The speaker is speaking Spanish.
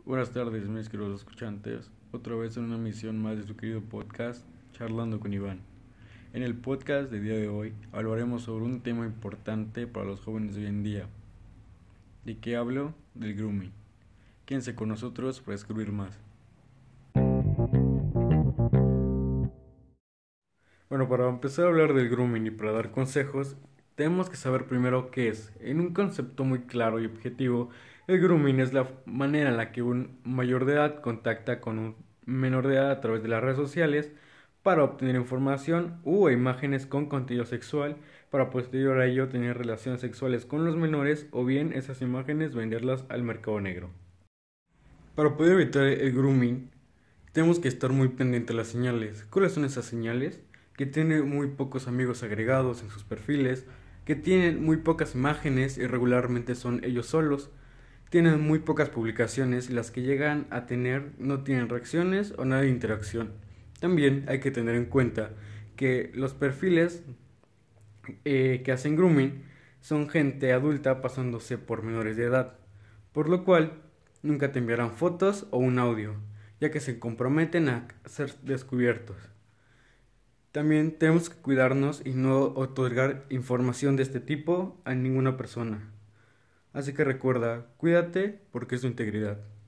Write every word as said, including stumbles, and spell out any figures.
Buenas tardes, mis queridos escuchantes. Otra vez en una emisión más de su querido podcast, Charlando con Iván. En el podcast de día de hoy hablaremos sobre un tema importante para los jóvenes de hoy en día. ¿De qué hablo? Del grooming. Quédense con nosotros para descubrir más. Bueno, para empezar a hablar del grooming y para dar consejos, tenemos que saber primero qué es. En un concepto muy claro y objetivo, el grooming es la manera en la que un mayor de edad contacta con un menor de edad a través de las redes sociales para obtener información u imágenes con contenido sexual, para posterior a ello tener relaciones sexuales con los menores o bien esas imágenes venderlas al mercado negro. Para poder evitar el grooming, tenemos que estar muy pendientes de las señales. ¿Cuáles son esas señales? Que tienen muy pocos amigos agregados en sus perfiles, que tienen muy pocas imágenes y regularmente son ellos solos, tienen muy pocas publicaciones y las que llegan a tener no tienen reacciones o nada de interacción. También hay que tener en cuenta que los perfiles eh, que hacen grooming son gente adulta pasándose por menores de edad, por lo cual nunca te enviarán fotos o un audio, ya que se comprometen a ser descubiertos. También tenemos que cuidarnos y no otorgar información de este tipo a ninguna persona. Así que recuerda, cuídate porque es tu integridad.